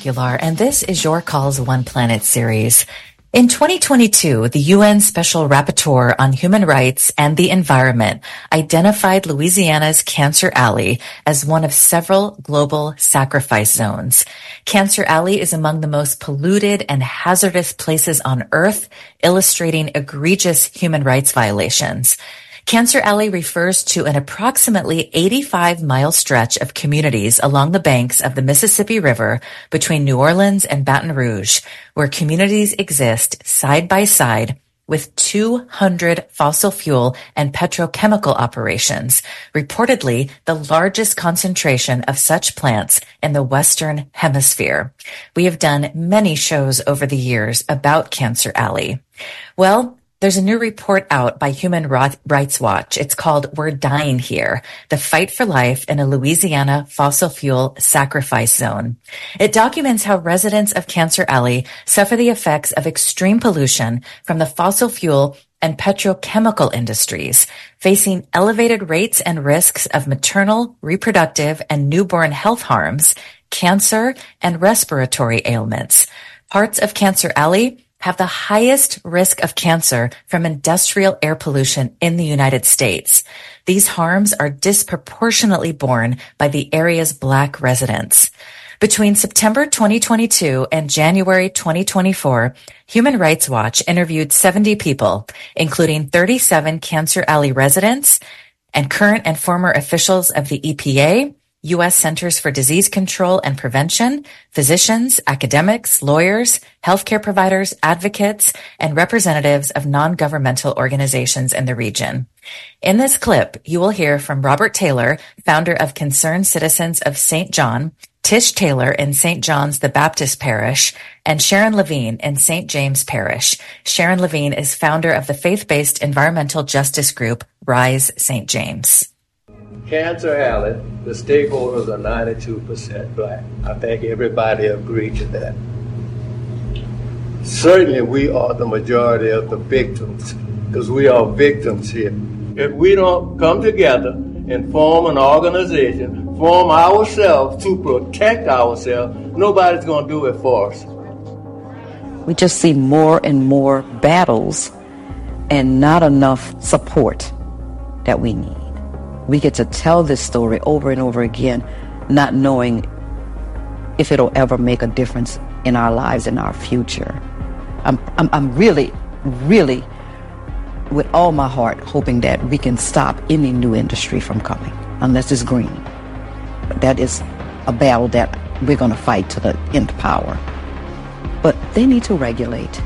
Aguilar, and this is Your Calls One Planet series. In 2022, the UN Special Rapporteur on Human Rights and the Environment identified Louisiana's Cancer Alley as one of several global sacrifice zones. Cancer Alley is among the most polluted and hazardous places on Earth, illustrating egregious human rights violations. Cancer Alley refers to an approximately 85-mile stretch of communities along the banks of the Mississippi River between New Orleans and Baton Rouge, where communities exist side by side with 200 fossil fuel and petrochemical operations, reportedly the largest concentration of such plants in the Western Hemisphere. We have done many shows over the years about Cancer Alley. Well, there's a new report out by Human Rights Watch. It's called We're Dying Here, the Fight for Life in a Louisiana Fossil Fuel Sacrifice Zone. It documents how residents of Cancer Alley suffer the effects of extreme pollution from the fossil fuel and petrochemical industries, facing elevated rates and risks of maternal, reproductive, and newborn health harms, cancer, and respiratory ailments. Parts of Cancer Alley have the highest risk of cancer from industrial air pollution in the United States. These harms are disproportionately borne by the area's Black residents. Between September 2022 and January 2024, Human Rights Watch interviewed 70 people, including 37 Cancer Alley residents and current and former officials of the EPA, U.S. Centers for Disease Control and Prevention, physicians, academics, lawyers, healthcare providers, advocates, and representatives of non-governmental organizations in the region. In this clip, you will hear from Robert Taylor, founder of Concerned Citizens of St. John, Tish Taylor in St. John's the Baptist Parish, and Sharon Levine in St. James Parish. Sharon Levine is founder of the faith-based environmental justice group Rise St. James. Cancer Alley, the stakeholders are 92% Black. I think everybody agrees to that. Certainly we are the majority of the victims, because we are victims here. If we don't come together and form an organization, form ourselves to protect ourselves, nobody's going to do it for us. We just see more and more battles and not enough support that we need. We get to tell this story over and over again, not knowing if it'll ever make a difference in our lives, in our future. I'm really, really, with all my heart, hoping that we can stop any new industry from coming, unless it's green. But that is a battle that we're going to fight to the end power. But they need to regulate.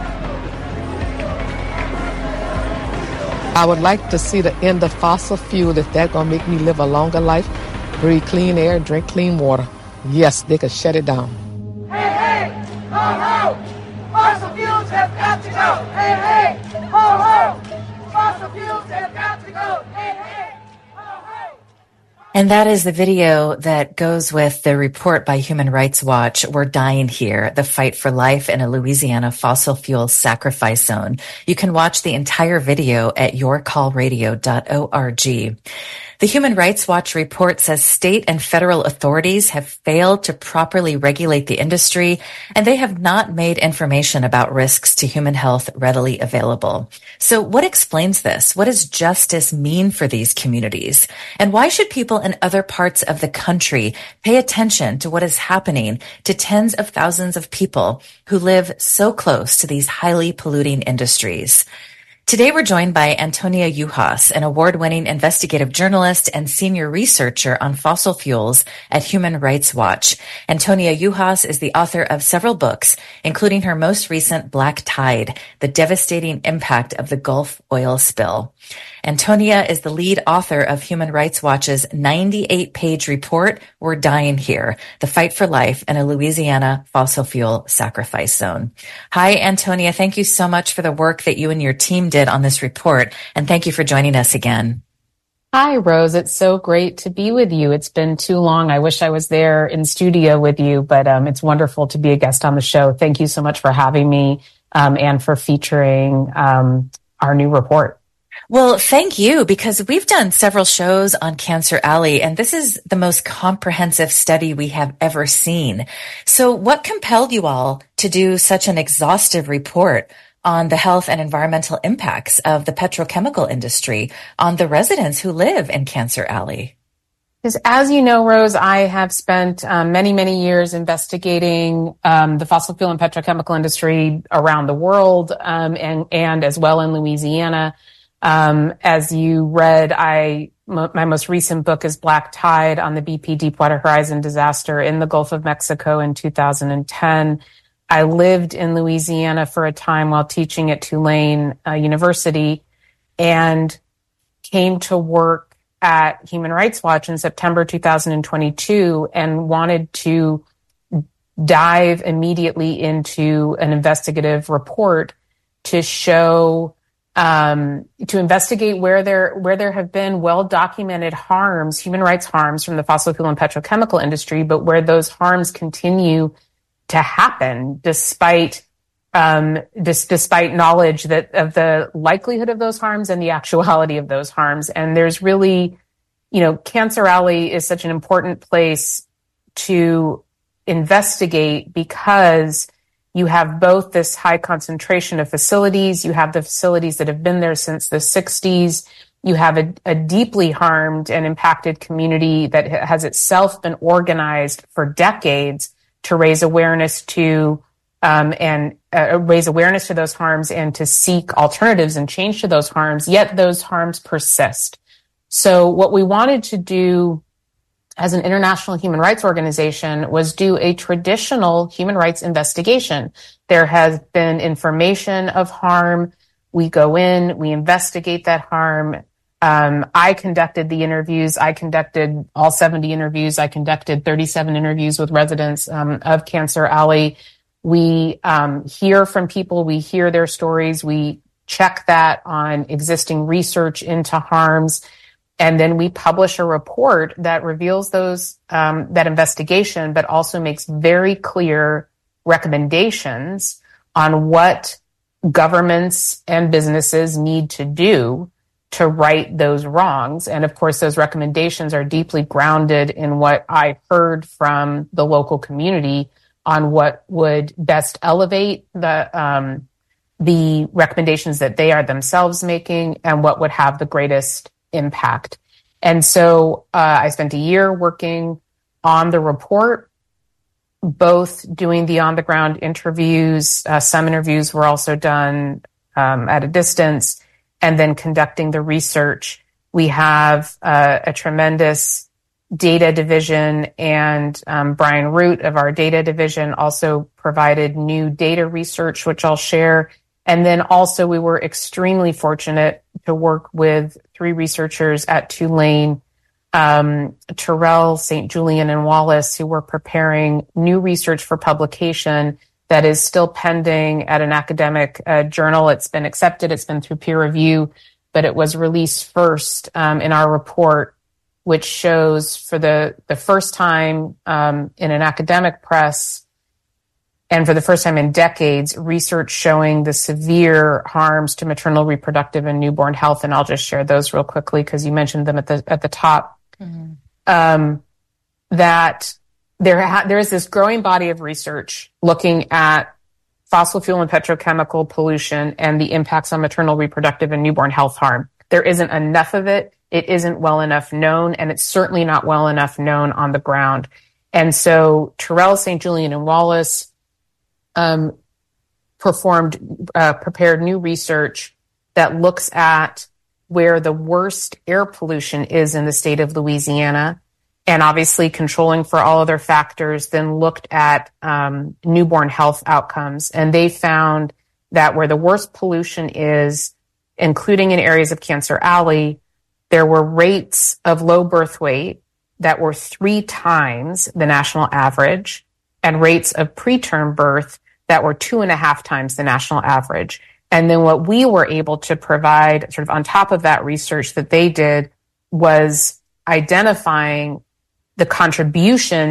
I would like to see the end of fossil fuel if that's going to make me live a longer life, breathe clean air, drink clean water. Yes, they could shut it down. Hey, hey, ho, ho, fossil fuels have got to go. Hey, hey, ho, ho, fossil fuels have got to go. Hey, hey, ho, ho. And that is the video that goes with the report by Human Rights Watch, We're Dying Here, the Fight for Life in a Louisiana Fossil Fuel Sacrifice Zone. You can watch the entire video at yourcallradio.org. The Human Rights Watch report says state and federal authorities have failed to properly regulate the industry, and they have not made information about risks to human health readily available. So what explains this? What does justice mean for these communities? And why should people in other parts of the country pay attention to what is happening to tens of thousands of people who live so close to these highly polluting industries? Today, we're joined by Antonia Yuhas, an award-winning investigative journalist and senior researcher on fossil fuels at Human Rights Watch. Antonia Yuhas is the author of several books, including her most recent Black Tide, The Devastating Impact of the Gulf Oil Spill. Antonia is the lead author of Human Rights Watch's 98-page report, We're Dying Here, the Fight for Life in a Louisiana Fossil Fuel Sacrifice Zone. Hi, Antonia. Thank you so much for the work that you and your team did on this report, and thank you for joining us again. Hi, Rose. It's so great to be with you. It's been too long. I wish I was there in studio with you, but it's wonderful to be a guest on the show. Thank you so much for having me and for featuring our new report. Well, thank you, because we've done several shows on Cancer Alley, and this is the most comprehensive study we have ever seen. So what compelled you all to do such an exhaustive report on the health and environmental impacts of the petrochemical industry on the residents who live in Cancer Alley? Because as you know, Rose, I have spent many, many years investigating the fossil fuel and petrochemical industry around the world and as well in Louisiana. As you read, my most recent book is Black Tide on the BP Deepwater Horizon disaster in the Gulf of Mexico in 2010. I lived in Louisiana for a time while teaching at Tulane University and came to work at Human Rights Watch in September 2022 and wanted to dive immediately into an investigative report to show to investigate where there have been well-documented harms, human rights harms from the fossil fuel and petrochemical industry, but where those harms continue to happen despite knowledge of the likelihood of those harms and the actuality of those harms. And there's really, Cancer Alley is such an important place to investigate because you have both this high concentration of facilities. You have the facilities that have been there since the 60s. You have a deeply harmed and impacted community that has itself been organized for decades to raise awareness to raise awareness to those harms and to seek alternatives and change to those harms, yet those harms persist. So what we wanted to do as an international human rights organization was do a traditional human rights investigation. There has been information of harm. We go in, we investigate that harm. I conducted the interviews. I conducted all 70 interviews. I conducted 37 interviews with residents of Cancer Alley. We hear from people. We hear their stories. We check that on existing research into harms. And then we publish a report that reveals that investigation, but also makes very clear recommendations on what governments and businesses need to do to right those wrongs. And of course, those recommendations are deeply grounded in what I heard from the local community on what would best elevate the recommendations that they are themselves making and what would have the greatest impact. And so I spent a year working on the report, both doing the on-the-ground interviews. Some interviews were also done at a distance, and then conducting the research. We have a tremendous data division, and Brian Root of our data division also provided new data research, which I'll share. And then also we were extremely fortunate to work with 3 researchers at Tulane, Terrell, St. Julian, and Wallace, who were preparing new research for publication that is still pending at an academic journal. It's been accepted. It's been through peer review, but it was released first in our report, which shows for the first time in an academic press and for the first time in decades, research showing the severe harms to maternal, reproductive, and newborn health. And I'll just share those real quickly because you mentioned them at the top. Mm-hmm. That there is this growing body of research looking at fossil fuel and petrochemical pollution and the impacts on maternal, reproductive, and newborn health harm. There isn't enough of it. It isn't well enough known, and it's certainly not well enough known on the ground. And so Terrell, St. Julian, and Wallace prepared new research that looks at where the worst air pollution is in the state of Louisiana, and obviously controlling for all other factors, then looked at newborn health outcomes. And they found that where the worst pollution is, including in areas of Cancer Alley, there were rates of low birth weight that were 3 times the national average, and rates of preterm birth that were 2.5 times the national average. And then what we were able to provide sort of on top of that research that they did was identifying the contribution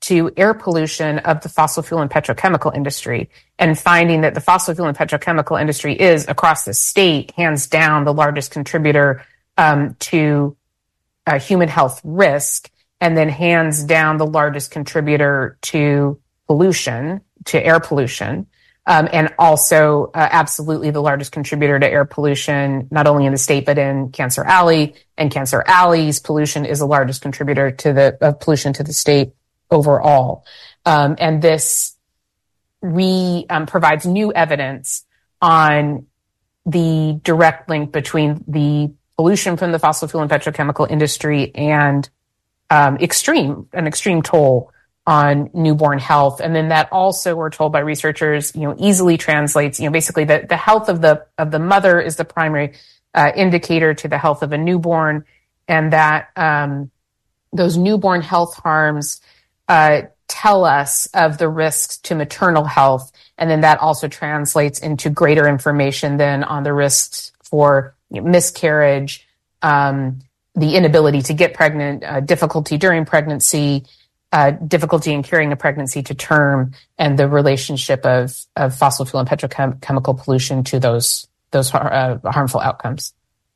to air pollution of the fossil fuel and petrochemical industry, and finding that the fossil fuel and petrochemical industry is, across the state, hands down the largest contributor to human health risk, and then hands down the largest contributor to pollution, to air pollution, and also absolutely the largest contributor to air pollution, not only in the state, but in Cancer Alley. And Cancer Alley's pollution is the largest contributor to pollution to the state overall. And this provides new evidence on the direct link between the pollution from the fossil fuel and petrochemical industry and an extreme toll on newborn health. And then that also, we're told by researchers, easily translates, basically the health of the mother is the primary indicator to the health of a newborn, and that those newborn health harms tell us of the risks to maternal health. And then that also translates into greater information then on the risks for miscarriage, the inability to get pregnant, difficulty during pregnancy, difficulty in carrying a pregnancy to term, and the relationship of fossil fuel and petrochemical pollution to those harmful outcomes.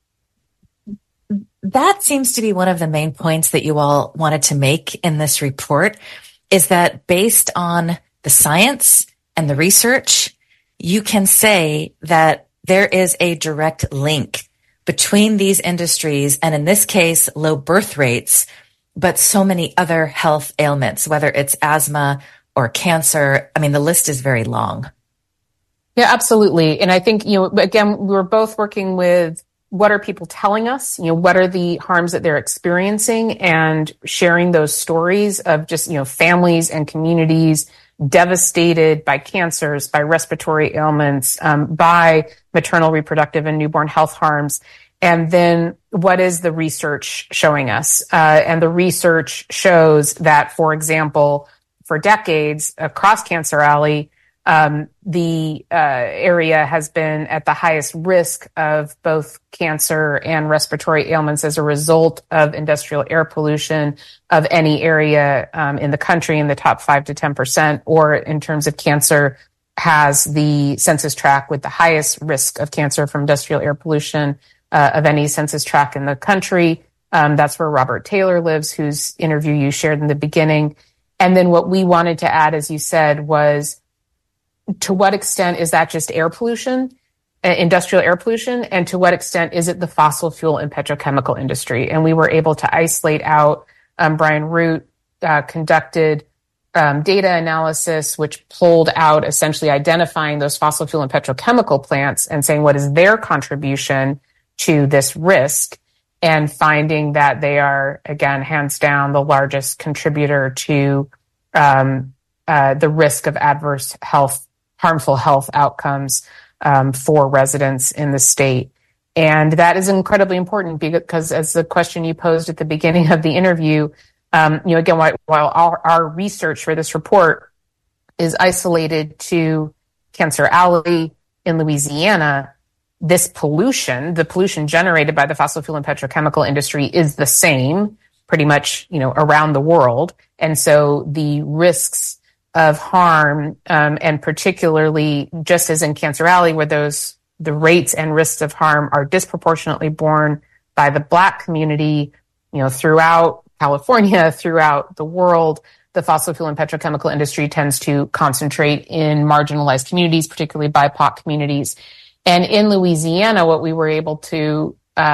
That seems to be one of the main points that you all wanted to make in this report, is that based on the science and the research, you can say that there is a direct link between these industries, and in this case, low birth rates, but so many other health ailments, whether it's asthma or cancer. I mean, the list is very long. Yeah, absolutely. And I think, again, we were both working with what are people telling us, what are the harms that they're experiencing, and sharing those stories of just, families and communities devastated by cancers, by respiratory ailments, by maternal, reproductive, and newborn health harms. And then what is the research showing us? And the research shows that, for example, for decades across Cancer Alley, the area has been at the highest risk of both cancer and respiratory ailments as a result of industrial air pollution of any area in the country, in the top 5 to 10%, or in terms of cancer, has the census tract with the highest risk of cancer from industrial air pollution of any census tract in the country. That's where Robert Taylor lives, whose interview you shared in the beginning. And then what we wanted to add, as you said, was to what extent is that just air pollution, industrial air pollution, and to what extent is it the fossil fuel and petrochemical industry? And we were able to isolate out, Brian Root conducted data analysis, which pulled out essentially identifying those fossil fuel and petrochemical plants and saying what is their contribution to this risk, and finding that they are, again, hands down the largest contributor to the risk of adverse health, harmful health outcomes for residents in the state. And that is incredibly important because, as the question you posed at the beginning of the interview, again, while our research for this report is isolated to Cancer Alley in Louisiana, this pollution, the pollution generated by the fossil fuel and petrochemical industry, is the same pretty much, around the world. And so the risks of harm, and particularly just as in Cancer Alley, where the rates and risks of harm are disproportionately borne by the Black community, throughout California, throughout the world, the fossil fuel and petrochemical industry tends to concentrate in marginalized communities, particularly BIPOC communities. And in Louisiana, what we were able to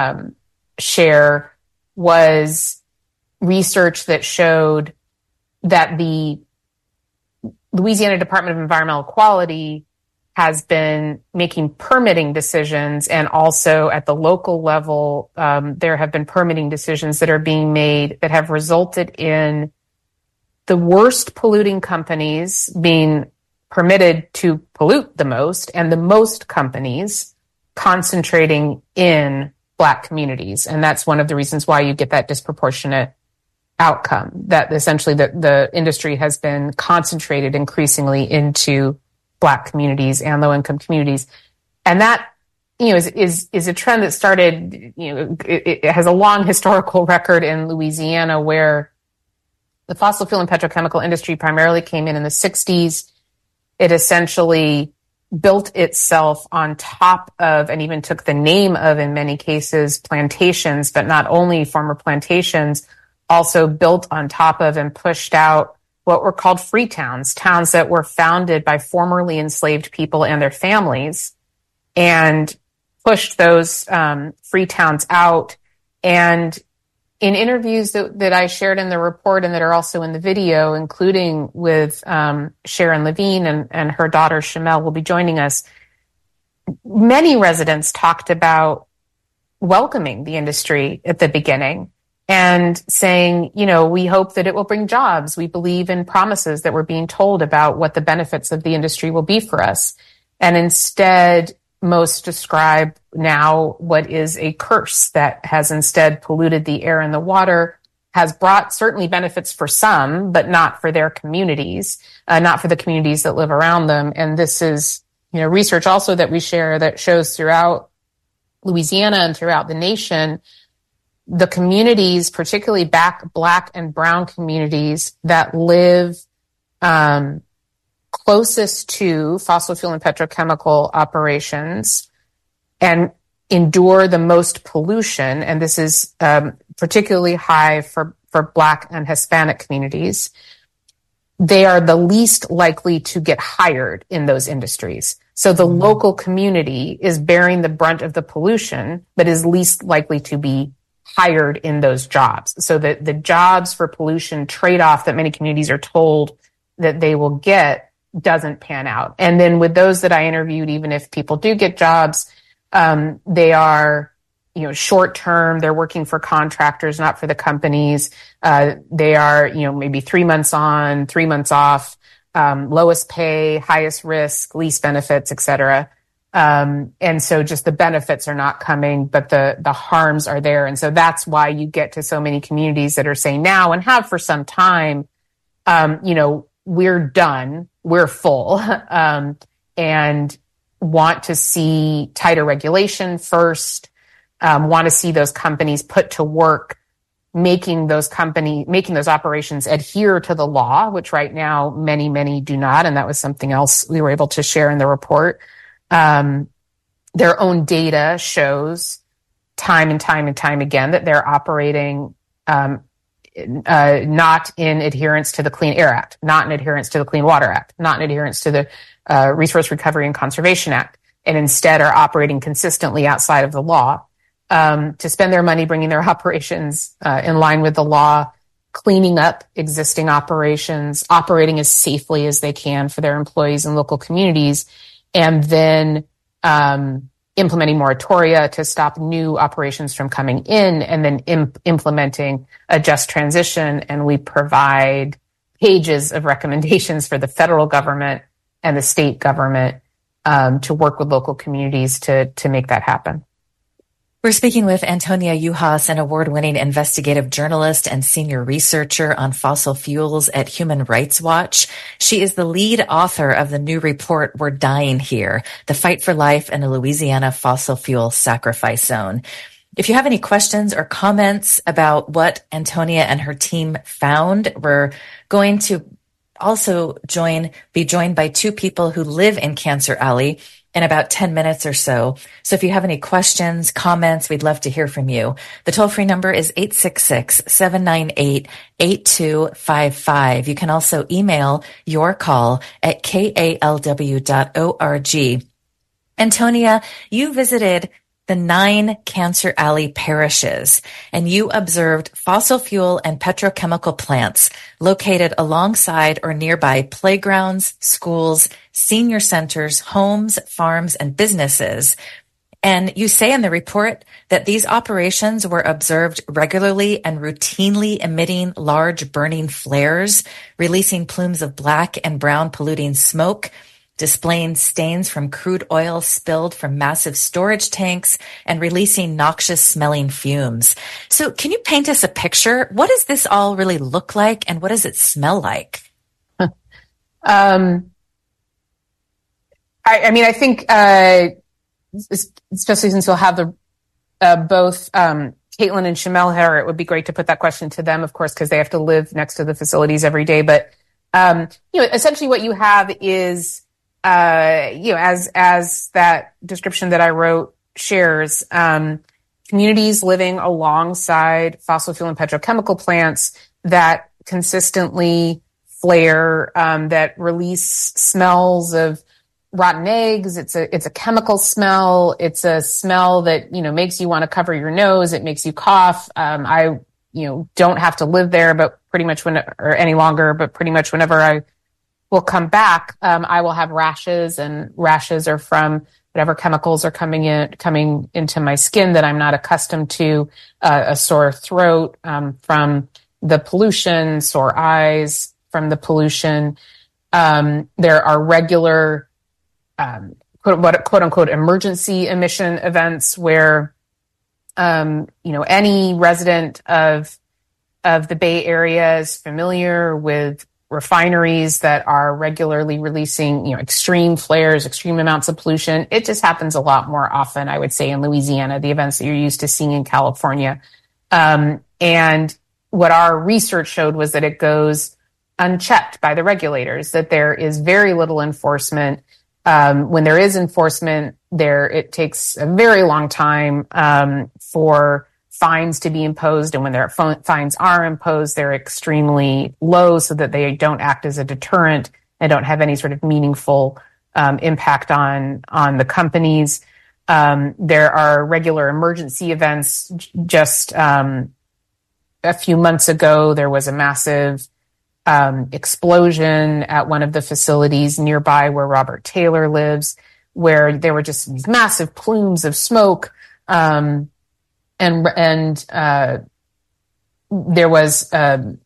share was research that showed that the Louisiana Department of Environmental Quality has been making permitting decisions, and also at the local level, there have been permitting decisions that are being made that have resulted in the worst polluting companies being permitted to pollute the most, and the most companies concentrating in Black communities. And that's one of the reasons why you get that disproportionate outcome, that essentially the industry has been concentrated increasingly into Black communities and low-income communities. And that, is a trend that started, it has a long historical record in Louisiana, where The fossil fuel and petrochemical industry primarily came in the 60s. It essentially built itself on top of, and even took the name of, in many cases, plantations, but not only former plantations, also built on top of and pushed out what were called free towns, towns that were founded by formerly enslaved people and their families, and pushed those free towns out. And in interviews that I shared in the report and that are also in the video, including with Sharon Levine and her daughter Shamel will be joining us, many residents talked about welcoming the industry at the beginning and saying, you know, we hope that it will bring jobs. We believe in promises that we're being told about what the benefits of the industry will be for us. And instead, most describe now what is a curse that has instead polluted the air and the water, has brought certainly benefits for some, but not for their communities, not for the communities that live around them. And this is, you know, research also that we share that shows throughout Louisiana and throughout the nation, the communities, particularly Black and brown communities that live closest to fossil fuel and petrochemical operations and endure the most pollution, and this is particularly high for Black and Hispanic communities, they are the least likely to get hired in those industries. So the local community is bearing the brunt of the pollution, but is least likely to be hired in those jobs. So that the jobs for pollution trade-off that many communities are told that they will get doesn't pan out. And then with those that I interviewed, even if people do get jobs, they are, you know, short term. They're working for contractors, not for the companies. They are, you know, maybe 3 months on, 3 months off, lowest pay, highest risk, least benefits, et cetera. And so just the benefits are not coming, but the harms are there. And so that's why you get to so many communities that are saying now, and have for some time, you know, we're done, we're full, and want to see tighter regulation first, want to see those companies put to work, making those operations adhere to the law, which right now many do not. And that was something else we were able to share in the report. Their own data shows time and time again that they're operating not in adherence to the Clean Air Act, not in adherence to the Clean Water Act, not in adherence to the Resource Recovery and Conservation Act, and instead are operating consistently outside of the law, to spend their money bringing their operations in line with the law, cleaning up existing operations, operating as safely as they can for their employees and local communities, and then implementing moratoria to stop new operations from coming in, and then implementing a just transition. And we provide pages of recommendations for the federal government and the state government to work with local communities to make that happen. We're speaking with Antonia Juhas, an award-winning investigative journalist and senior researcher on fossil fuels at Human Rights Watch. She is the lead author of the new report, We're Dying Here, The Fight for Life in a Louisiana Fossil Fuel Sacrifice Zone. If you have any questions or comments about what Antonia and her team found, we're going to also be joined by two people who live in Cancer Alley in about 10 minutes or so. So if you have any questions, comments, we'd love to hear from you. The toll-free number is 866-798-8255. You can also email your call at kalw.org. Antonia, you visited the 9 Cancer Alley parishes, and you observed fossil fuel and petrochemical plants located alongside or nearby playgrounds, schools, senior centers, homes, farms, and businesses. And you say in the report that these operations were observed regularly and routinely emitting large burning flares, releasing plumes of black and brown polluting smoke, displaying stains from crude oil spilled from massive storage tanks, and releasing noxious smelling fumes. So can you paint us a picture? What does this all really look like, and what does it smell like? I think, especially since we'll have the both Caitlin and Shamel here, it would be great to put that question to them, of course, because they have to live next to the facilities every day. But, essentially what you have is, as that description that I wrote shares, communities living alongside fossil fuel and petrochemical plants that consistently flare, that release smells of rotten eggs. It's a chemical smell. It's a smell that, makes you want to cover your nose. It makes you cough. I don't have to live there, but pretty much any longer, but pretty much whenever I will come back, I will have rashes, and rashes are from whatever chemicals are coming into my skin that I'm not accustomed to, a sore throat, from the pollution, sore eyes from the pollution. There are regular, quote unquote, emergency emission events where, any resident of the Bay Area is familiar with refineries that are regularly releasing, extreme flares, extreme amounts of pollution. It just happens a lot more often, I would say, in Louisiana, the events that you're used to seeing in California. And what our research showed was that it goes unchecked by the regulators, that there is very little enforcement. When there is enforcement, it takes a very long time for fines to be imposed, and when their fines are imposed, they're extremely low so that they don't act as a deterrent and don't have any sort of meaningful impact on the companies. There are regular emergency events. Just a few months ago, there was a massive explosion at one of the facilities nearby where Robert Taylor lives, where there were just these massive plumes of smoke. And there was an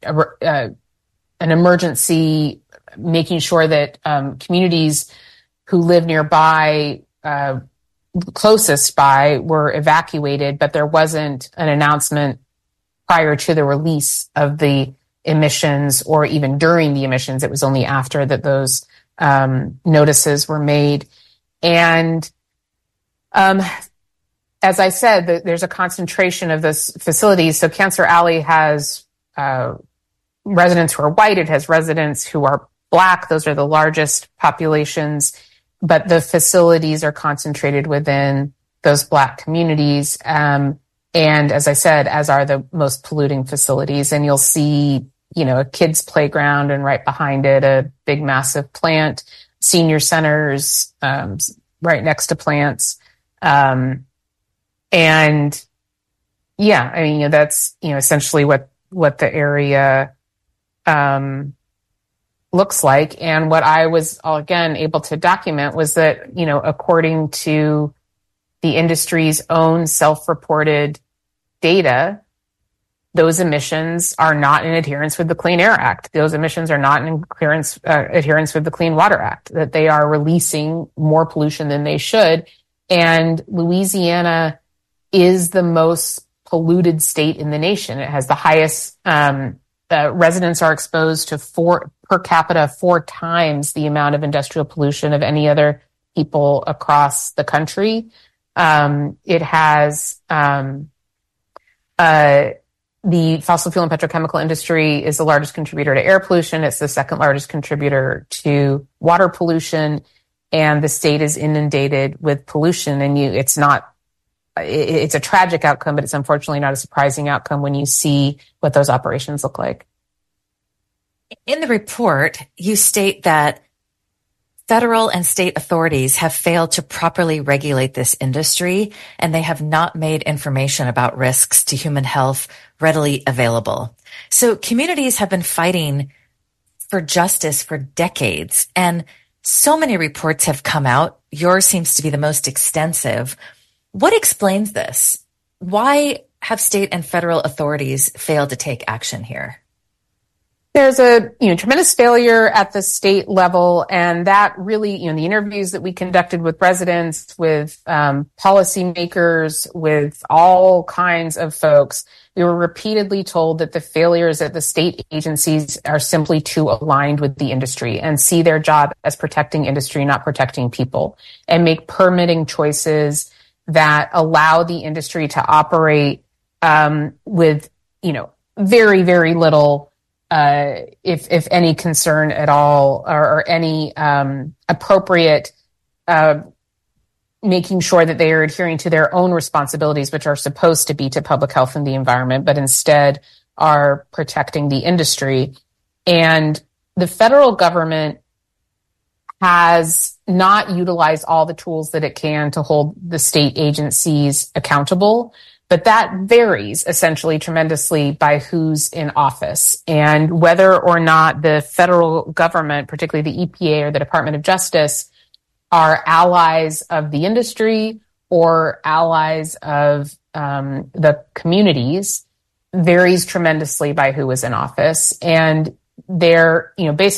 emergency, making sure that communities who live nearby, closest by, were evacuated, but there wasn't an announcement prior to the release of the emissions or even during the emissions. It was only after that those notices were made. And as I said, there's a concentration of those facilities. So Cancer Alley has residents who are white. It has residents who are Black. Those are the largest populations. But the facilities are concentrated within those Black communities. And as I said, as are the most polluting facilities. And you'll see, a kid's playground, and right behind it, a big, massive plant, senior centers right next to plants. And yeah, that's, essentially what the area, looks like. And what I was, again, able to document was that, according to the industry's own self-reported data, those emissions are not in adherence with the Clean Air Act. Those emissions are not in adherence with the Clean Water Act, that they are releasing more pollution than they should. And Louisiana is the most polluted state in the nation. It has the highest, residents are exposed to per capita 4 times the amount of industrial pollution of any other people across the country. It has, the fossil fuel and petrochemical industry is the largest contributor to air pollution. It's the second largest contributor to water pollution, and the state is inundated with pollution. And it's a tragic outcome, but it's unfortunately not a surprising outcome when you see what those operations look like. In the report, you state that federal and state authorities have failed to properly regulate this industry, and they have not made information about risks to human health readily available. So communities have been fighting for justice for decades, and so many reports have come out. Yours seems to be the most extensive. What explains this? Why have state and federal authorities failed to take action here? There's a tremendous failure at the state level, and that really, the interviews that we conducted with residents, with policymakers, with all kinds of folks, we were repeatedly told that the failures at the state agencies are simply too aligned with the industry and see their job as protecting industry, not protecting people, and make permitting choices that allow the industry to operate with, very, very little, if any concern at all, or any appropriate making sure that they are adhering to their own responsibilities, which are supposed to be to public health and the environment, but instead are protecting the industry. And the federal government has not utilized all the tools that it can to hold the state agencies accountable, but that varies essentially tremendously by who's in office. And whether or not the federal government, particularly the EPA or the Department of Justice, are allies of the industry or allies of the communities varies tremendously by who is in office. And there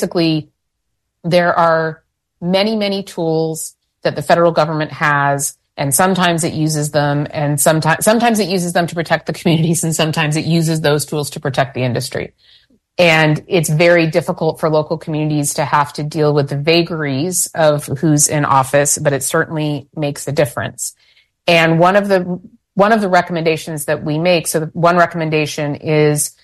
are many, many tools that the federal government has, and sometimes it uses them, and sometimes it uses them to protect the communities, and sometimes it uses those tools to protect the industry. And it's very difficult for local communities to have to deal with the vagaries of who's in office, but it certainly makes a difference. And one of the recommendations that we make, so one recommendation is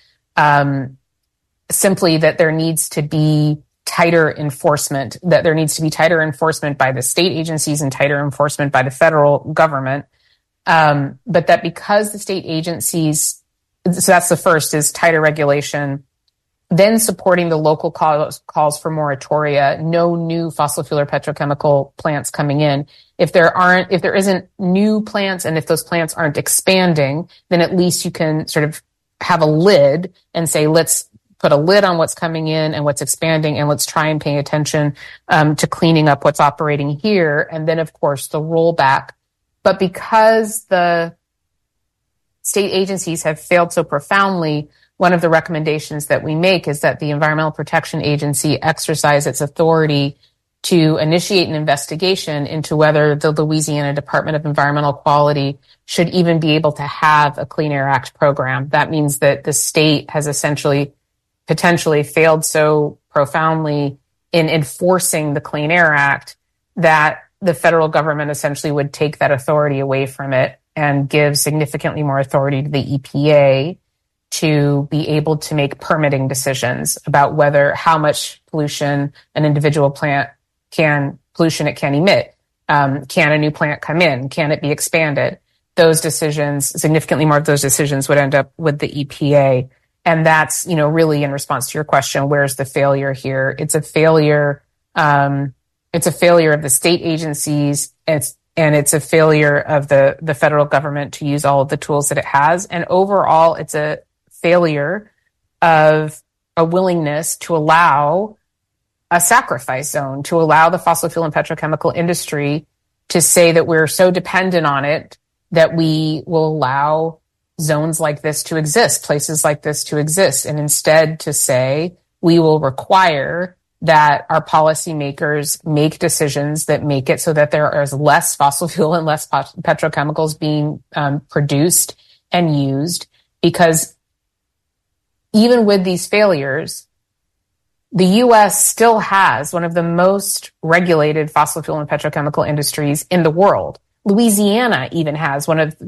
simply that there needs to be tighter enforcement, that there needs to be tighter enforcement by the state agencies and tighter enforcement by the federal government. But that because the state agencies, so that's the first, is tighter regulation, then supporting the local calls for moratoria, no new fossil fuel or petrochemical plants coming in. If there isn't new plants, and if those plants aren't expanding, then at least you can sort of have a lid and say, let's put a lid on what's coming in and what's expanding, and let's try and pay attention to cleaning up what's operating here. And then, of course, the rollback. But because the state agencies have failed so profoundly, one of the recommendations that we make is that the Environmental Protection Agency exercise its authority to initiate an investigation into whether the Louisiana Department of Environmental Quality should even be able to have a Clean Air Act program. That means that the state has essentially potentially failed so profoundly in enforcing the Clean Air Act that the federal government essentially would take that authority away from it and give significantly more authority to the EPA to be able to make permitting decisions about how much pollution an individual plant pollution it can emit. Can a new plant come in? Can it be expanded? Those decisions, significantly more of those decisions would end up with the EPA. And that's, really in response to your question, where's the failure here? It's a failure. It's a failure of the state agencies. It's a failure of the federal government to use all of the tools that it has. And overall, it's a failure of a willingness to allow a sacrifice zone, to allow the fossil fuel and petrochemical industry to say that we're so dependent on it that we will allow zones like this to exist, places like this to exist, and instead to say we will require that our policymakers make decisions that make it so that there is less fossil fuel and less petrochemicals being produced and used, because even with these failures, the U.S. still has one of the most regulated fossil fuel and petrochemical industries in the world. Louisiana even has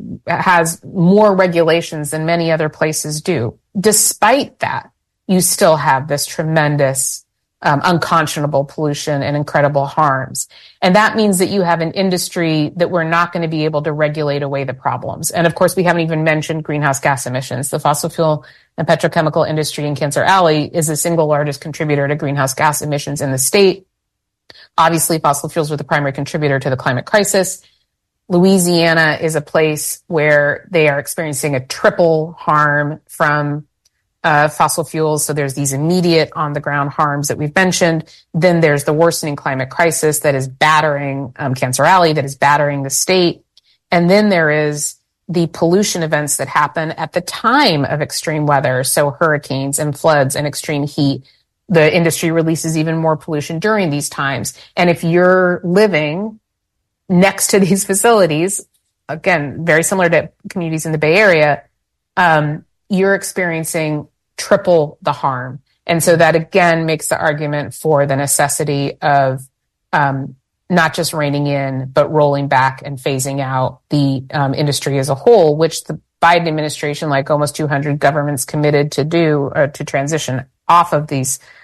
more regulations than many other places do. Despite that, you still have this tremendous unconscionable pollution and incredible harms. And that means that you have an industry that we're not going to be able to regulate away the problems. And of course, we haven't even mentioned greenhouse gas emissions. The fossil fuel and petrochemical industry in Cancer Alley is the single largest contributor to greenhouse gas emissions in the state. Obviously, fossil fuels were the primary contributor to the climate crisis. Louisiana is a place where they are experiencing a triple harm from fossil fuels. So there's these immediate on-the-ground harms that we've mentioned. Then there's the worsening climate crisis that is battering Cancer Alley, that is battering the state. And then there is the pollution events that happen at the time of extreme weather, so hurricanes and floods and extreme heat. The industry releases even more pollution during these times. And if you're living next to these facilities, again, very similar to communities in the Bay Area, you're experiencing triple the harm. And so that again makes the argument for the necessity of not just reining in, but rolling back and phasing out the industry as a whole, which the Biden administration, like almost 200 governments, committed to do to transition off of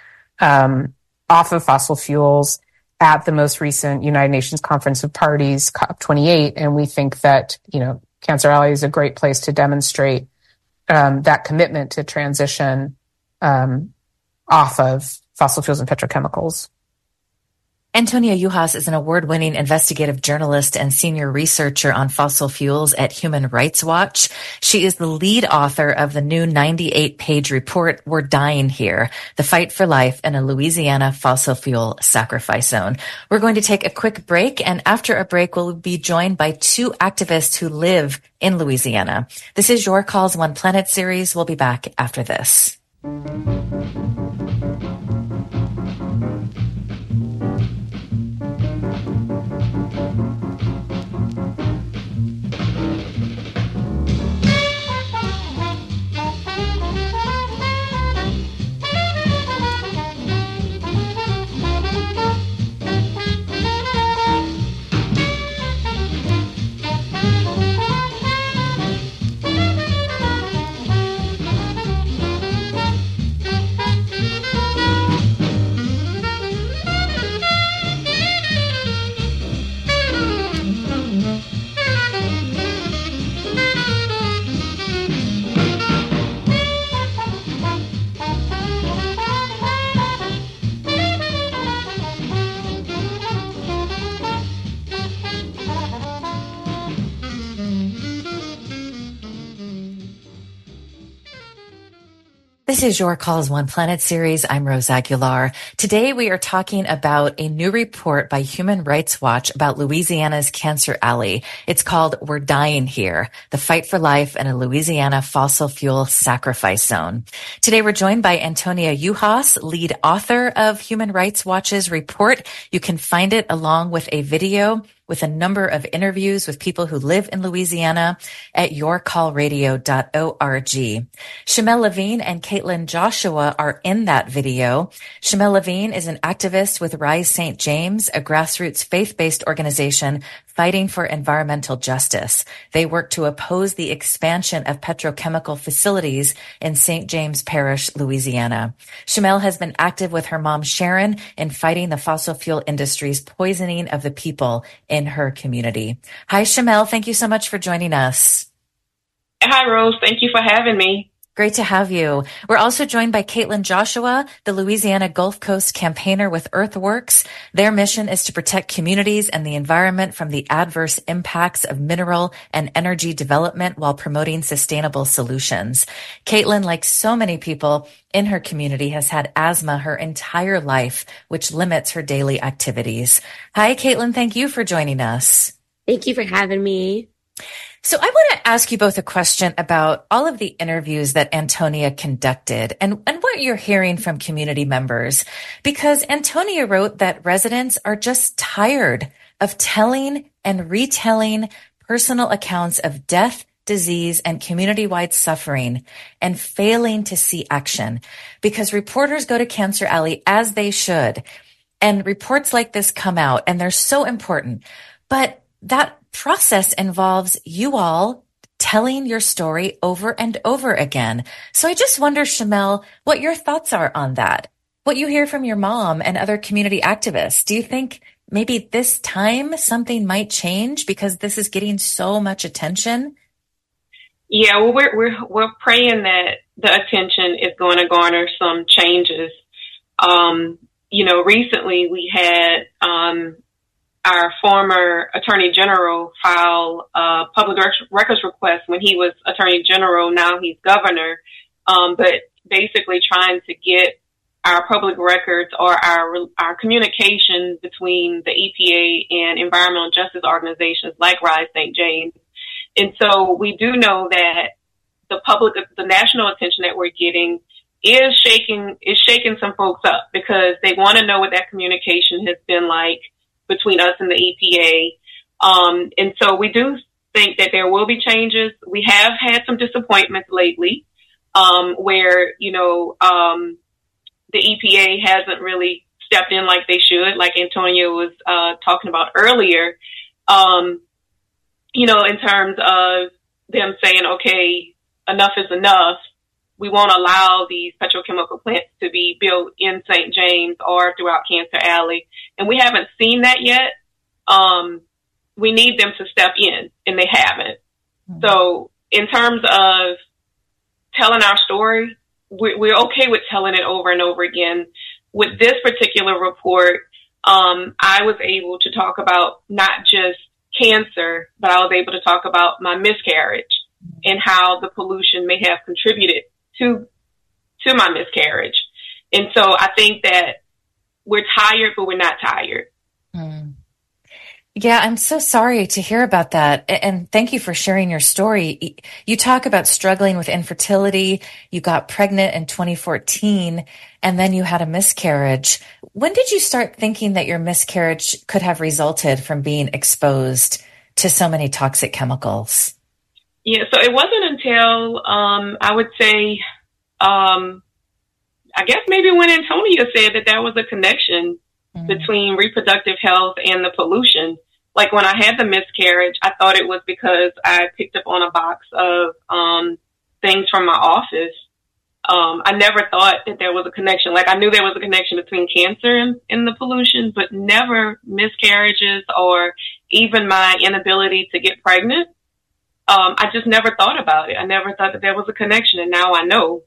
fossil fuels at the most recent United Nations Conference of Parties, COP28. And we think that, Cancer Alley is a great place to demonstrate that commitment to transition off of fossil fuels and petrochemicals. Antonia Yuhas is an award-winning investigative journalist and senior researcher on fossil fuels at Human Rights Watch. She is the lead author of the new 98-page report, We're Dying Here, The Fight for Life in a Louisiana Fossil Fuel Sacrifice Zone. We're going to take a quick break, and after a break, we'll be joined by two activists who live in Louisiana. This is Your Calls One Planet series. We'll be back after this. This is Your Calls One Planet series. I'm Rose Aguilar. Today we are talking about a new report by Human Rights Watch about Louisiana's Cancer Alley. It's called We're Dying Here, The Fight for Life in a Louisiana Fossil Fuel Sacrifice Zone. Today we're joined by Antonia Yuhas, lead author of Human Rights Watch's report. You can find it along with a video with a number of interviews with people who live in Louisiana at yourcallradio.org. Shamel Levine and Caitlin Joshua are in that video. Shamel Levine is an activist with Rise St. James, a grassroots faith-based organization fighting for environmental justice. They work to oppose the expansion of petrochemical facilities in St. James Parish, Louisiana. Shamel has been active with her mom, Sharon, in fighting the fossil fuel industry's poisoning of the people in her community. Hi, Shamel. Thank you so much for joining us. Hi, Rose. Thank you for having me. Great to have you. We're also joined by Caitlin Joshua, the Louisiana Gulf Coast campaigner with Earthworks. Their mission is to protect communities and the environment from the adverse impacts of mineral and energy development while promoting sustainable solutions. Caitlin, like so many people in her community, has had asthma her entire life, which limits her daily activities. Hi, Caitlin. Thank you for joining us. Thank you for having me. So I want to ask you both a question about all of the interviews that Antonia conducted and what you're hearing from community members, because Antonia wrote that residents are just tired of telling and retelling personal accounts of death, disease, and community-wide suffering and failing to see action, because reporters go to Cancer Alley as they should. And reports like this come out and they're so important. But that process involves you all telling your story over and over again. So I just wonder, Shamel, what your thoughts are on that, what you hear from your mom and other community activists. Do you think maybe this time something might change because this is getting so much attention? Yeah, well, we're praying that the attention is going to garner some changes. Recently we had our former Attorney General file a public records request when he was Attorney General. Now he's governor, but basically trying to get our public records or our communications between the EPA and environmental justice organizations like Rise St. James. And so we do know that the national attention that we're getting is shaking some folks up, because they want to know what that communication has been like between us and the EPA. And so we do think that there will be changes. We have had some disappointments lately, where, the EPA hasn't really stepped in like they should, like Antonia was talking about earlier, in terms of them saying, okay, enough is enough. We won't allow these petrochemical plants to be built in St. James or throughout Cancer Alley. And we haven't seen that yet. We need them to step in, and they haven't. Mm-hmm. So in terms of telling our story, we're okay with telling it over and over again. With this particular report, I was able to talk about not just cancer, but I was able to talk about my miscarriage and how the pollution may have contributed to my miscarriage. And so I think that we're tired, but we're not tired. Mm. Yeah, I'm so sorry to hear about that. And thank you for sharing your story. You talk about struggling with infertility. You got pregnant in 2014, and then you had a miscarriage. When did you start thinking that your miscarriage could have resulted from being exposed to so many toxic chemicals? Yeah, so it wasn't until, I would say, I guess maybe when Antonia said that there was a connection between reproductive health and the pollution. Like when I had the miscarriage, I thought it was because I picked up on a box of things from my office. I never thought that there was a connection. Like I knew there was a connection between cancer and the pollution, but never miscarriages or even my inability to get pregnant. I just never thought about it. I never thought that there was a connection, and now I know.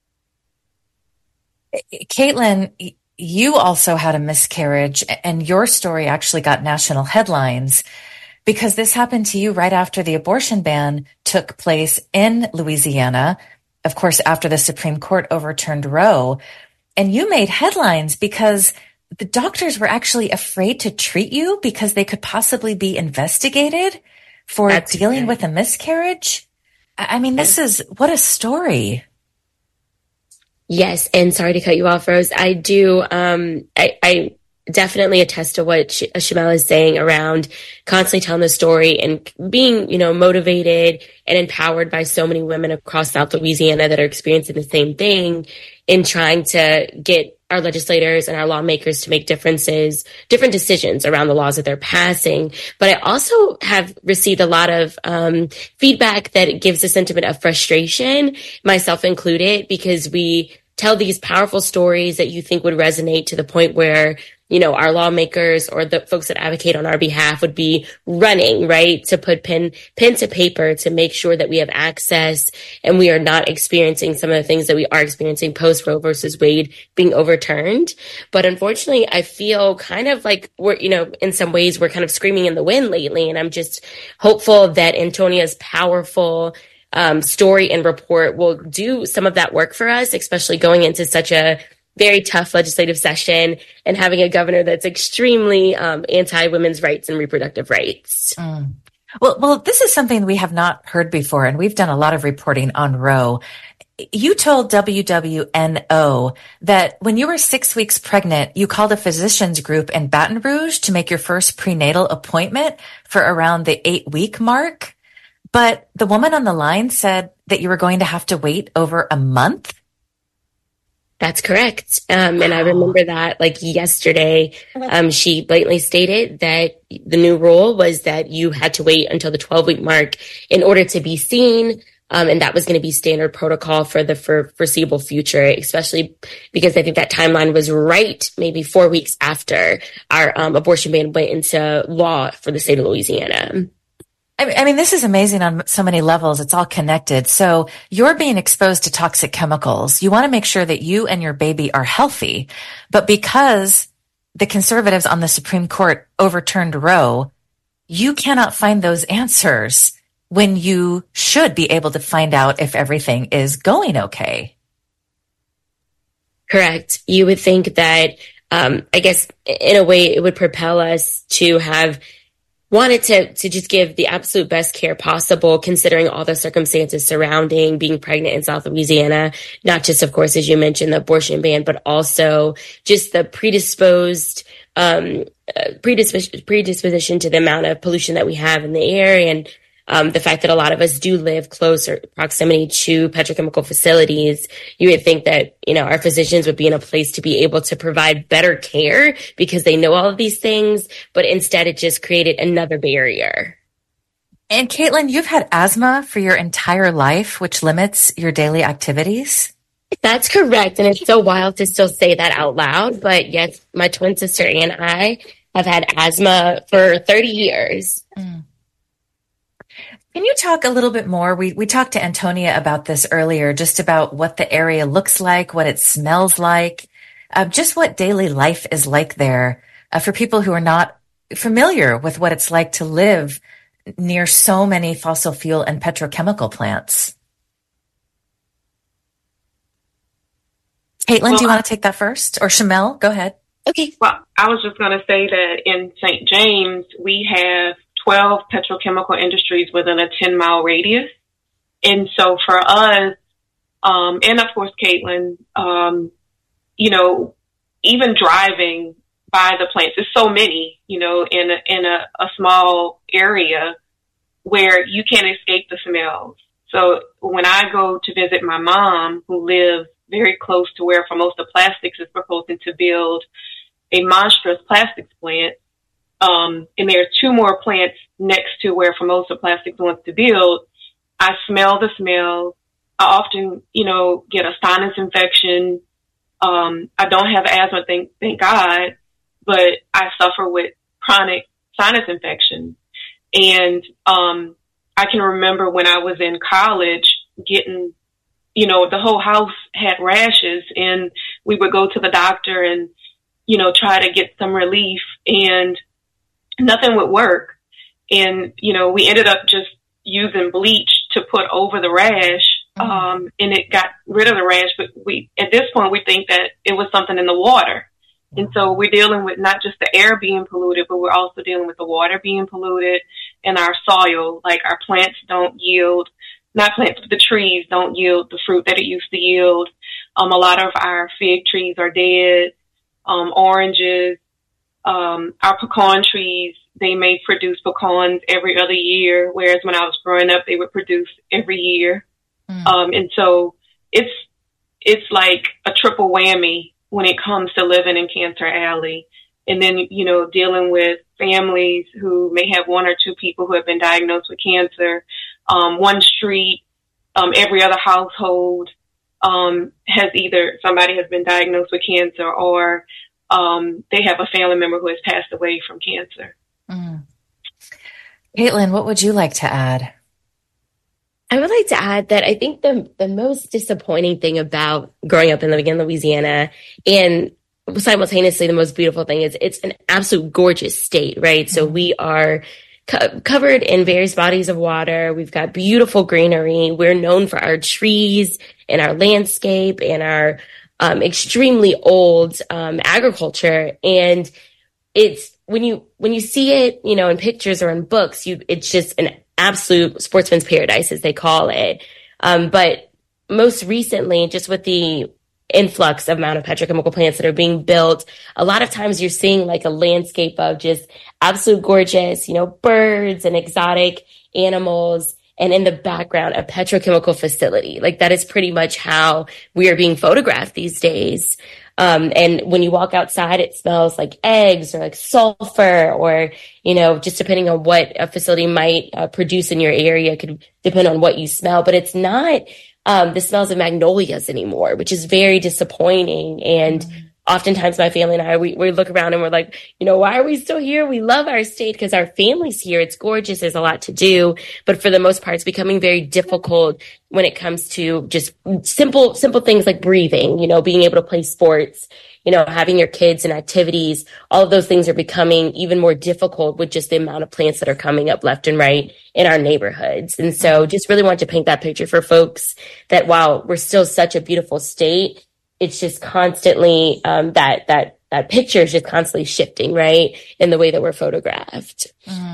Caitlin, you also had a miscarriage, and your story actually got national headlines because this happened to you right after the abortion ban took place in Louisiana, of course, after the Supreme Court overturned Roe. And you made headlines because the doctors were actually afraid to treat you because they could possibly be investigated for dealing with a miscarriage. I mean, what a story. Yes, and sorry to cut you off, Rose. I do. I definitely attest to what Shamel is saying around constantly telling the story and being, motivated and empowered by so many women across South Louisiana that are experiencing the same thing in trying to get our legislators and our lawmakers to make different decisions around the laws that they're passing. But I also have received a lot of feedback that it gives a sentiment of frustration, myself included, because we tell these powerful stories that you think would resonate to the point where, our lawmakers or the folks that advocate on our behalf would be running, right, to put pen to paper to make sure that we have access and we are not experiencing some of the things that we are experiencing post Roe versus Wade being overturned. But unfortunately, I feel kind of like we're, in some ways we're kind of screaming in the wind lately. And I'm just hopeful that Antonia's powerful story and report will do some of that work for us, especially going into such a very tough legislative session and having a governor that's extremely anti-women's rights and reproductive rights. Mm. Well, this is something we have not heard before, and we've done a lot of reporting on Roe. You told WWNO that when you were 6 weeks pregnant, you called a physicians group in Baton Rouge to make your first prenatal appointment for around the 8-week mark. But the woman on the line said that you were going to have to wait over a month. That's correct. And I remember that like yesterday, she blatantly stated that the new rule was that you had to wait until the 12-week mark in order to be seen. And that was going to be standard protocol for the foreseeable future, especially because I think that timeline was right maybe 4 weeks after our abortion ban went into law for the state of Louisiana. I mean, this is amazing on so many levels. It's all connected. So you're being exposed to toxic chemicals. You want to make sure that you and your baby are healthy. But because the conservatives on the Supreme Court overturned Roe, you cannot find those answers when you should be able to find out if everything is going okay. Correct. You would think that, I guess in a way it would propel us to have wanted to just give the absolute best care possible, considering all the circumstances surrounding being pregnant in South Louisiana, not just, of course, as you mentioned, the abortion ban, but also just the predisposition to the amount of pollution that we have in the air, and the fact that a lot of us do live close or proximity to petrochemical facilities. You would think that, our physicians would be in a place to be able to provide better care because they know all of these things, but instead it just created another barrier. And Caitlin, you've had asthma for your entire life, which limits your daily activities. That's correct. And it's so wild to still say that out loud. But yes, my twin sister and I have had asthma for 30 years. Mm. Can you talk a little bit more? We talked to Antonia about this earlier, just about what the area looks like, what it smells like, just what daily life is like there for people who are not familiar with what it's like to live near so many fossil fuel and petrochemical plants. Caitlin, do you want to take that first? Or Shamel, go ahead. Okay. Well, I was just going to say that in St. James, we have 12 petrochemical industries within a 10-mile radius. And so for us, and of course, Caitlin, even driving by the plants, there's so many, in a small area where you can't escape the smells. So when I go to visit my mom, who lives very close to where Formosa Plastics is proposing to build a monstrous plastics plant, and there are 2 more plants next to where Formosa Plastics wants to build, I smell the smells. I often, get a sinus infection. I don't have asthma, thank God, but I suffer with chronic sinus infection. And I can remember when I was in college getting, the whole house had rashes, and we would go to the doctor and, try to get some relief, and nothing would work. And, we ended up just using bleach to put over the rash. And it got rid of the rash, but at this point, we think that it was something in the water. And so we're dealing with not just the air being polluted, but we're also dealing with the water being polluted and our soil. Like our plants don't yield, not plants, but the trees don't yield the fruit that it used to yield. A lot of our fig trees are dead, oranges, our pecan trees, they may produce pecans every other year, whereas when I was growing up, they would produce every year. And so it's like a triple whammy when it comes to living in Cancer Alley. And then, dealing with families who may have 1 or 2 people who have been diagnosed with cancer. One street, every other household, has either somebody has been diagnosed with cancer or, they have a family member who has passed away from cancer. Caitlin, what would you like to add? I would like to add that I think the most disappointing thing about growing up and living in Louisiana, and simultaneously the most beautiful thing, is it's an absolute gorgeous state, right? So we are covered in various bodies of water. We've got beautiful greenery. We're known for our trees and our landscape and our extremely old agriculture. And it's when you see it, in pictures or in books, it's just an absolute sportsman's paradise, as they call it. But most recently, just with the influx of amount of petrochemical plants that are being built, a lot of times you're seeing like a landscape of just absolute gorgeous, birds and exotic animals. And in the background, a petrochemical facility. Like that is pretty much how we are being photographed these days. And when you walk outside, it smells like eggs or like sulfur or, just depending on what a facility might produce in your area could depend on what you smell. But it's not the smells of magnolias anymore, which is very disappointing. And oftentimes my family and I, we look around and we're like, why are we still here? We love our state because our family's here. It's gorgeous. There's a lot to do. But for the most part, it's becoming very difficult when it comes to just simple things like breathing, being able to play sports, having your kids and activities. All of those things are becoming even more difficult with just the amount of plants that are coming up left and right in our neighborhoods. And so just really want to paint that picture for folks that while we're still such a beautiful state, it's just constantly, that picture is just constantly shifting, right? In the way that we're photographed.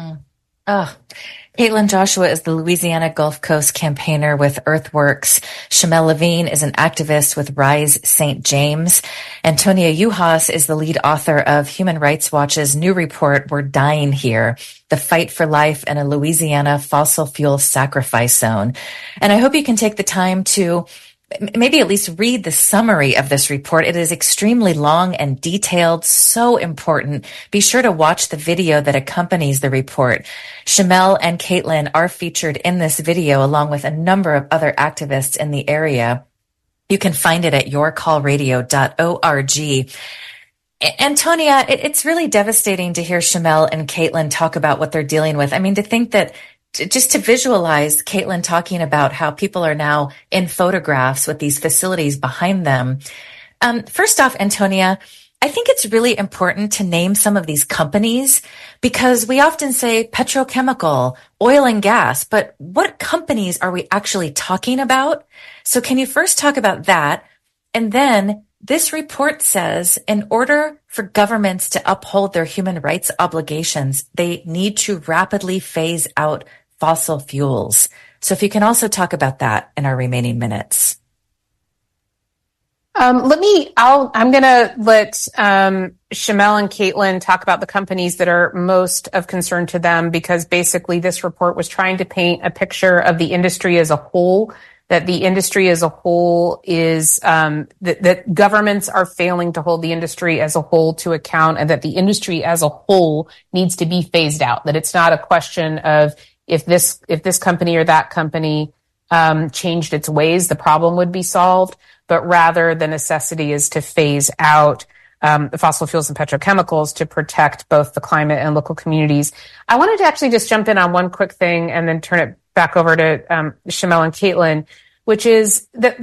Caitlin Joshua is the Louisiana Gulf Coast campaigner with Earthworks. Shamel Levine is an activist with Rise St. James. Antonia Juhas is the lead author of Human Rights Watch's new report, We're Dying Here, The Fight for Life in a Louisiana Fossil Fuel Sacrifice Zone. And I hope you can take the time to maybe at least read the summary of this report. It is extremely long and detailed, so important. Be sure to watch the video that accompanies the report. Shimelle and Caitlin are featured in this video along with a number of other activists in the area. You can find it at yourcallradio.org. Antonia, it's really devastating to hear Shimelle and Caitlin talk about what they're dealing with. I mean, to think that just to visualize Caitlin talking about how people are now in photographs with these facilities behind them. First off, Antonia, I think it's really important to name some of these companies because we often say petrochemical, oil and gas, but what companies are we actually talking about? So can you first talk about that? And then this report says in order for governments to uphold their human rights obligations, they need to rapidly phase out fossil fuels. So if you can also talk about that in our remaining minutes. I'm going to let Shimelle and Caitlin talk about the companies that are most of concern to them, because basically this report was trying to paint a picture of the industry as a whole, that the industry as a whole is, that governments are failing to hold the industry as a whole to account, and that the industry as a whole needs to be phased out, that it's not a question of if this company or that company changed its ways, the problem would be solved, but rather the necessity is to phase out the fossil fuels and petrochemicals to protect both the climate and local communities. I wanted to actually just jump in on one quick thing and then turn it back over to Shimelle and Caitlin, which is that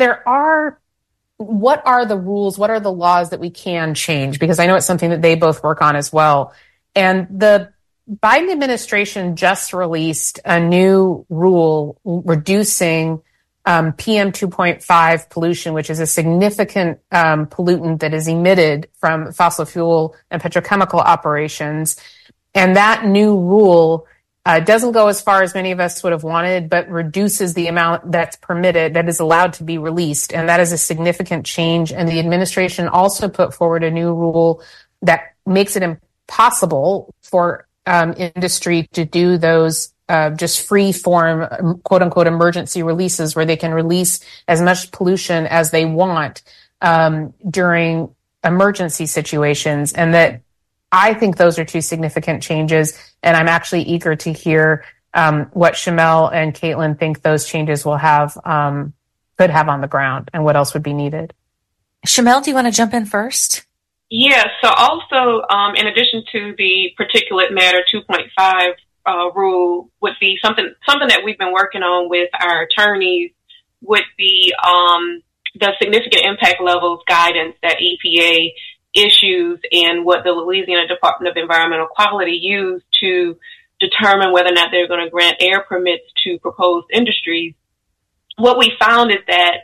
what are the rules, what are the laws that we can change? Because I know it's something that they both work on as well. And the Biden administration just released a new rule reducing PM 2.5 pollution, which is a significant pollutant that is emitted from fossil fuel and petrochemical operations. And that new rule doesn't go as far as many of us would have wanted, but reduces the amount that's permitted, that is allowed to be released. And that is a significant change. And the administration also put forward a new rule that makes it impossible for industry to do those just free form, quote unquote, emergency releases where they can release as much pollution as they want during emergency situations. And that I think those are two significant changes. And I'm actually eager to hear what Shimelle and Caitlin think those changes will have, could have on the ground, and what else would be needed. Shimelle, do you want to jump in first? Yeah, so also, in addition to the particulate matter 2.5 rule, would be something that we've been working on with our attorneys, would be the significant impact levels guidance that EPA issues and what the Louisiana Department of Environmental Quality used to determine whether or not they're going to grant air permits to proposed industries. What we found is that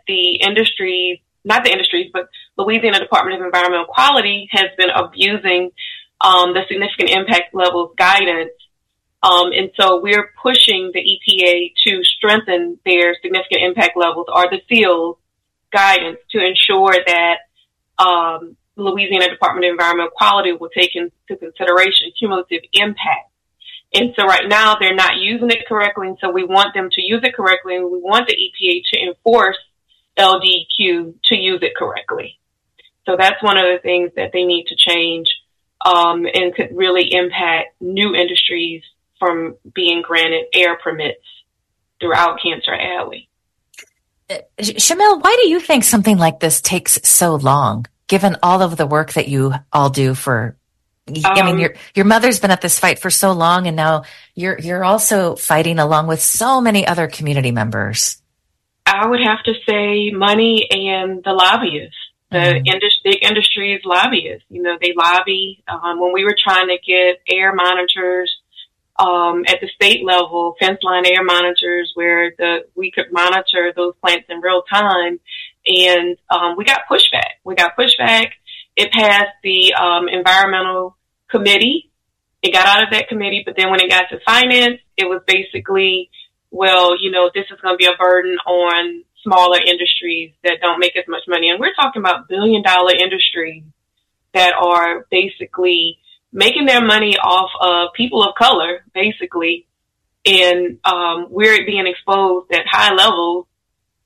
but Louisiana Department of Environmental Quality has been abusing the significant impact levels guidance. And so we're pushing the EPA to strengthen their significant impact levels, or the SEALs guidance, to ensure that Louisiana Department of Environmental Quality will take into consideration cumulative impact. And so right now they're not using it correctly, and so we want them to use it correctly, and we want the EPA to enforce LDQ to use it correctly. So that's one of the things that they need to change, and could really impact new industries from being granted air permits throughout Cancer Alley. Shimelle, why do you think something like this takes so long, given all of the work that you all do for, I mean, your mother's been at this fight for so long, and now you're also fighting along with so many other community members? I would have to say money and the lobbyists, the big industry's lobbyists. You know, they lobby. When we were trying to get air monitors at the state level, fence line air monitors, where we could monitor those plants in real time, and we got pushback. It passed the environmental committee. It got out of that committee, but then when it got to finance, it was basically, well, you know, this is going to be a burden on smaller industries that don't make as much money. And we're talking about billion-dollar industries that are basically making their money off of people of color, basically. And we're being exposed at high levels.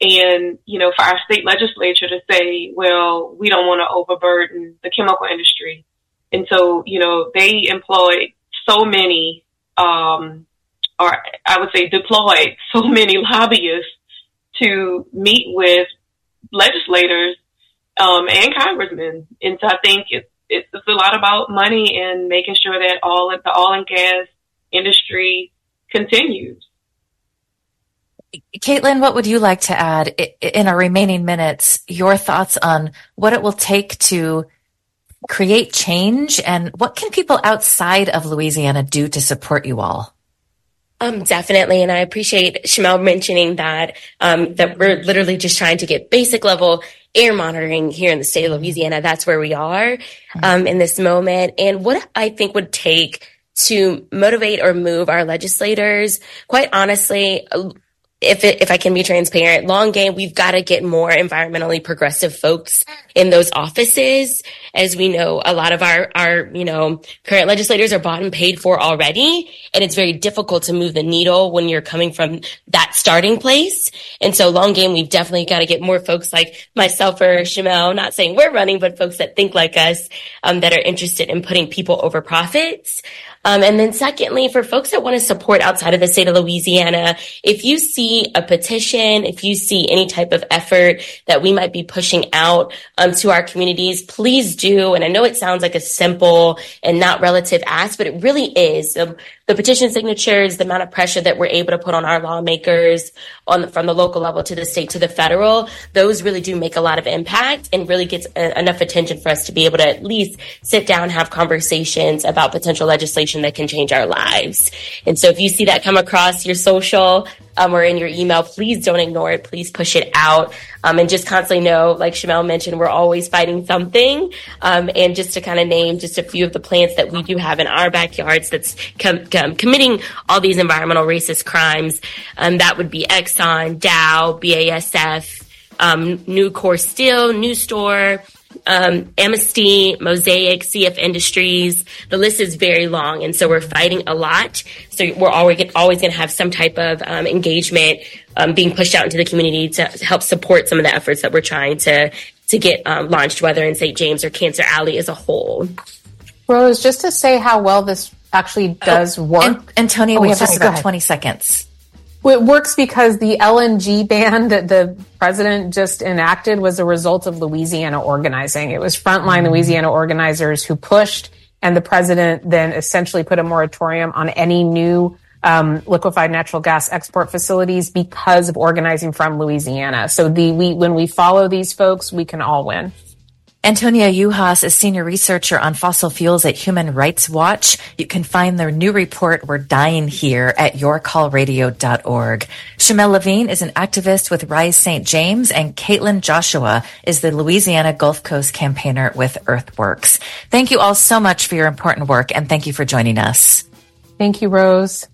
And, for our state legislature to say, well, we don't want to overburden the chemical industry. And so, they employed so many, or I would say deployed so many lobbyists to meet with legislators and congressmen. And so I think it's a lot about money and making sure that the oil and gas industry continues. Caitlin, what would you like to add in our remaining minutes, your thoughts on what it will take to create change and what can people outside of Louisiana do to support you all? Definitely. And I appreciate Shimelle mentioning that we're literally just trying to get basic level air monitoring here in the state of Louisiana. That's where we are in this moment. And what I think would take to motivate or move our legislators, quite honestly, if I can be transparent, long game, we've got to get more environmentally progressive folks in those offices. As we know, a lot of our current legislators are bought and paid for already. And it's very difficult to move the needle when you're coming from that starting place. And so long game, we've definitely got to get more folks like myself or Shimelle, not saying we're running, but folks that think like us, that are interested in putting people over profits. And then secondly, for folks that want to support outside of the state of Louisiana, if you see a petition, if you see any type of effort that we might be pushing out to our communities, please do. And I know it sounds like a simple and not relative ask, but it really is. The petition signatures, the amount of pressure that we're able to put on our lawmakers from the local level to the state to the federal, those really do make a lot of impact and really gets enough attention for us to be able to at least sit down, have conversations about potential legislation that can change our lives. And so if you see that come across your social or in your email, please don't ignore it. Please push it out. And just constantly know, like Shimelle mentioned, we're always fighting something. And just to kind of name just a few of the plants that we do have in our backyards that's committing all these environmental racist crimes, that would be Exxon, Dow, BASF, Nucor Steel, New Store, Amnesty, Mosaic, CF Industries. The list is very long, and so we're fighting a lot. So we're always going to have some type of engagement being pushed out into the community to help support some of the efforts that we're trying to get launched, whether in St. James or Cancer Alley as a whole. Rose, just to say how well this actually does work. Antonia, we have just about 20 seconds. Well, it works because the LNG ban that the president just enacted was a result of Louisiana organizing. It was frontline Louisiana organizers who pushed, and the president then essentially put a moratorium on any new liquefied natural gas export facilities because of organizing from Louisiana. So when we follow these folks, we can all win. Antonia Juhas is senior researcher on fossil fuels at Human Rights Watch. You can find their new report, We're Dying Here, at yourcallradio.org. Shimelle Levine is an activist with Rise St. James, and Caitlin Joshua is the Louisiana Gulf Coast campaigner with Earthworks. Thank you all so much for your important work, and thank you for joining us. Thank you, Rose.